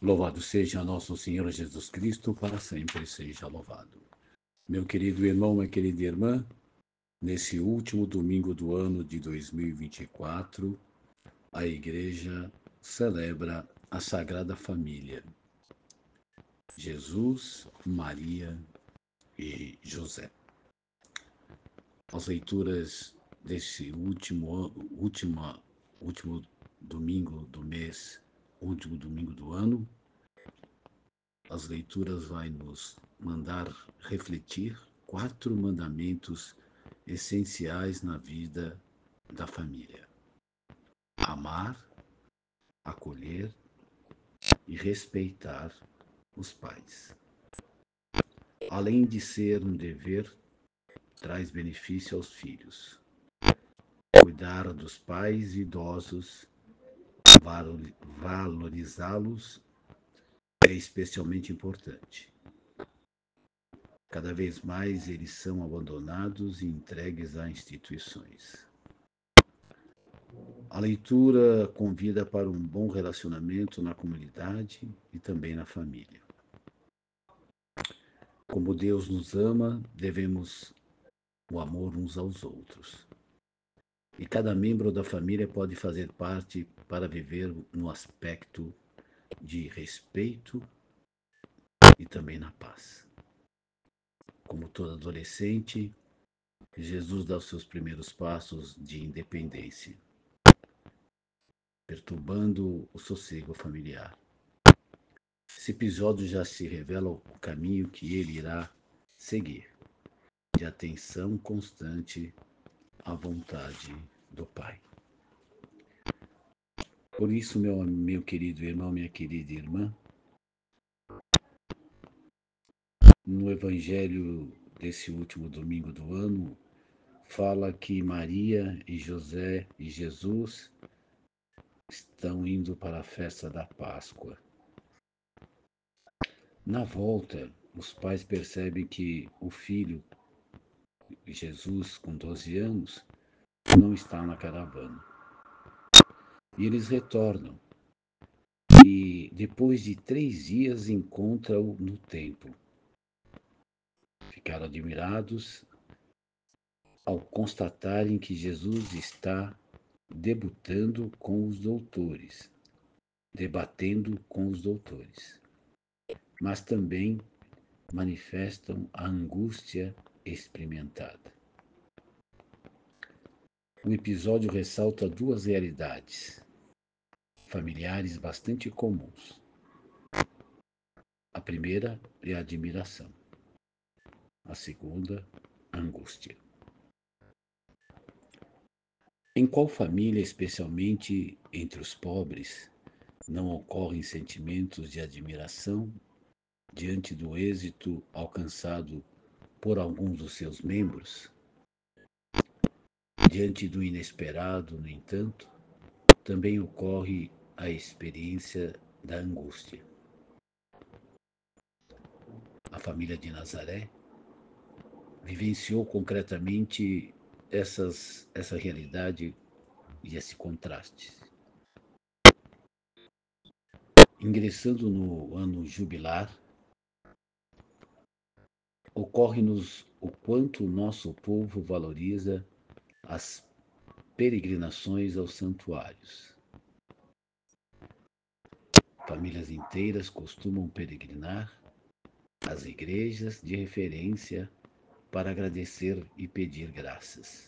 Louvado seja nosso Senhor Jesus Cristo, para sempre seja louvado. Meu querido irmão, minha querida irmã, nesse último domingo do ano de 2024, a Igreja celebra a Sagrada Família, Jesus, Maria e José. As leituras desse último domingo do mês, último domingo do ano, as leituras vai nos mandar refletir 4 mandamentos essenciais na vida da família: amar, acolher e respeitar os pais. Além de ser um dever, traz benefício aos filhos. Cuidar dos pais idosos, valorizá-los é especialmente importante. Cada vez mais eles são abandonados e entregues a instituições. A leitura convida para um bom relacionamento na comunidade e também na família. Como Deus nos ama, devemos o amor uns aos outros. E cada membro da família pode fazer parte para viver no aspecto de respeito e também na paz. Como todo adolescente, Jesus dá os seus primeiros passos de independência, perturbando o sossego familiar. Esse episódio já se revela o caminho que ele irá seguir, de atenção constante à vontade do Pai. Por isso, meu querido irmão, minha querida irmã, no Evangelho desse último domingo do ano, fala que Maria e José e Jesus estão indo para a festa da Páscoa. Na volta, os pais percebem que o filho, Jesus, com 12 anos, não está na caravana. E eles retornam. E depois de 3 dias encontram-o no templo. Ficaram admirados ao constatarem que Jesus está debatendo com os doutores, mas também manifestam a angústia experimentada. O episódio ressalta 2 realidades familiares bastante comuns. A primeira é a admiração, a segunda, a angústia. Em qual família, especialmente entre os pobres, não ocorrem sentimentos de admiração diante do êxito alcançado por alguns dos seus membros? Diante do inesperado, no entanto, também ocorre a experiência da angústia. A família de Nazaré vivenciou concretamente essa realidade e esse contraste. Ingressando no ano jubilar, ocorre-nos o quanto o nosso povo valoriza as peregrinações aos santuários. Famílias inteiras costumam peregrinar às igrejas de referência para agradecer e pedir graças.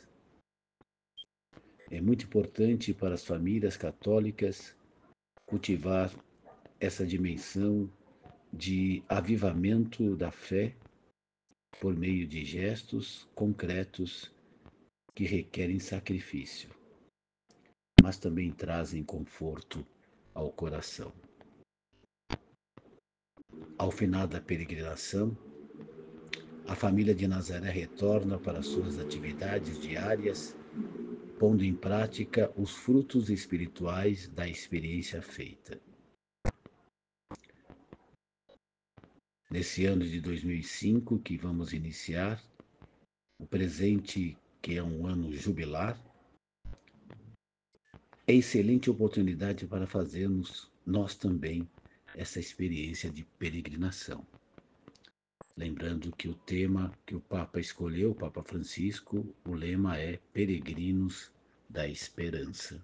É muito importante para as famílias católicas cultivar essa dimensão de avivamento da fé por meio de gestos concretos que requerem sacrifício, mas também trazem conforto ao coração. Ao final da peregrinação, a família de Nazaré retorna para suas atividades diárias, pondo em prática os frutos espirituais da experiência feita. Nesse ano de 2005 que vamos iniciar, o presente, que é um ano jubilar, é excelente oportunidade para fazermos nós também essa experiência de peregrinação. Lembrando que o tema que o Papa escolheu, o Papa Francisco, o lema é Peregrinos da Esperança.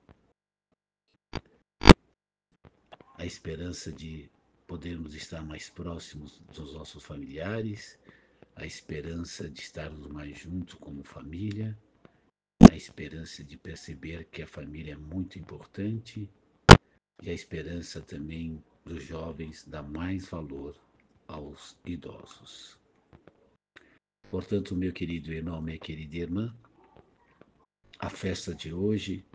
A esperança de podermos estar mais próximos dos nossos familiares, a esperança de estarmos mais juntos como família, a esperança de perceber que a família é muito importante e a esperança também dos jovens dar mais valor aos idosos. Portanto, meu querido irmão, minha querida irmã, a festa de hoje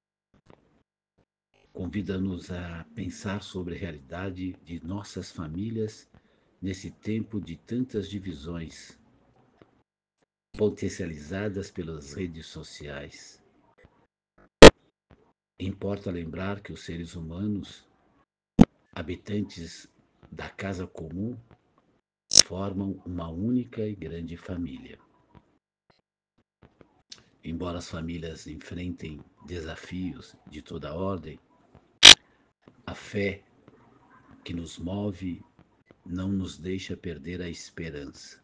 convida-nos a pensar sobre a realidade de nossas famílias nesse tempo de tantas divisões potencializadas pelas redes sociais. Importa lembrar que os seres humanos, habitantes da casa comum, formam uma única e grande família. Embora as famílias enfrentem desafios de toda ordem, a fé que nos move não nos deixa perder a esperança.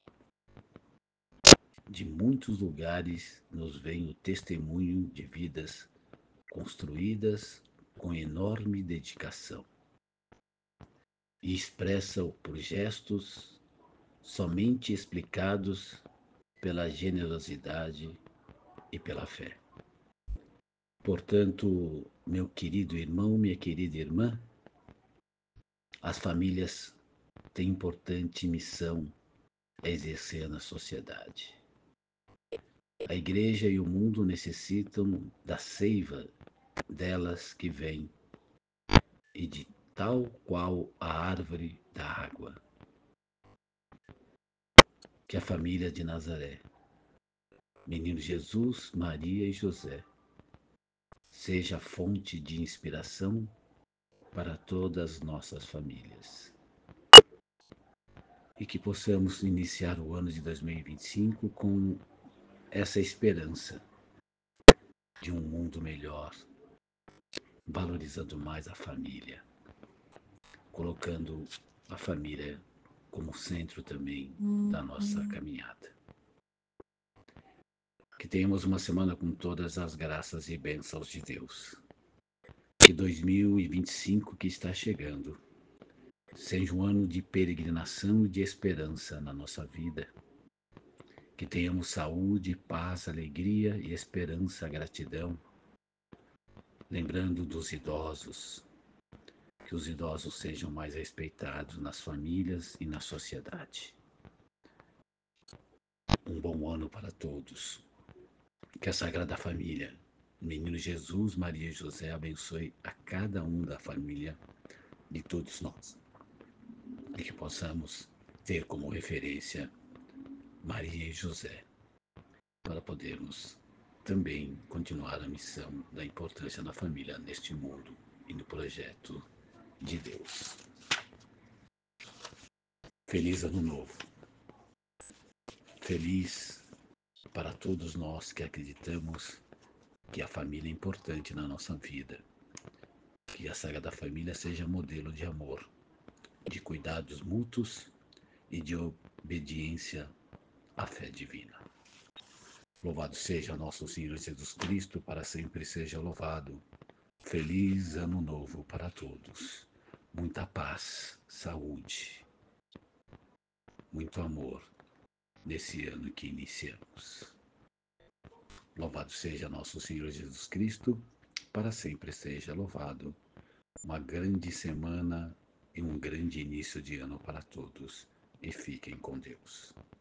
De muitos lugares nos vem o testemunho de vidas construídas com enorme dedicação e expressa-o por gestos somente explicados pela generosidade e pela fé. Portanto, meu querido irmão, minha querida irmã, as famílias têm importante missão a exercer na sociedade. A igreja e o mundo necessitam da seiva delas que vem e de tal qual a árvore da água, que a família de Nazaré, menino Jesus, Maria e José, seja fonte de inspiração para todas as nossas famílias. E que possamos iniciar o ano de 2025 com essa esperança de um mundo melhor, valorizando mais a família, colocando a família como centro também da nossa caminhada. Que tenhamos uma semana com todas as graças e bênçãos de Deus. Que 2025 que está chegando seja um ano de peregrinação e de esperança na nossa vida. Que tenhamos saúde, paz, alegria e esperança, gratidão. Lembrando dos idosos, que os idosos sejam mais respeitados nas famílias e na sociedade. Um bom ano para todos. Que a Sagrada Família, Menino Jesus, Maria e José, abençoe a cada um da família de todos nós. E que possamos ter como referência Maria e José, para podermos também continuar a missão da importância da família neste mundo e no projeto de Deus. Feliz Ano Novo. Feliz para todos nós que acreditamos que a família é importante na nossa vida. Que a Sagrada Família seja modelo de amor, de cuidados mútuos e de obediência à fé divina. Louvado seja nosso Senhor Jesus Cristo, para sempre seja louvado. Feliz Ano Novo para todos. Muita paz, saúde, muito amor nesse ano que iniciamos. Louvado seja nosso Senhor Jesus Cristo, para sempre seja louvado. Uma grande semana e um grande início de ano para todos. E fiquem com Deus.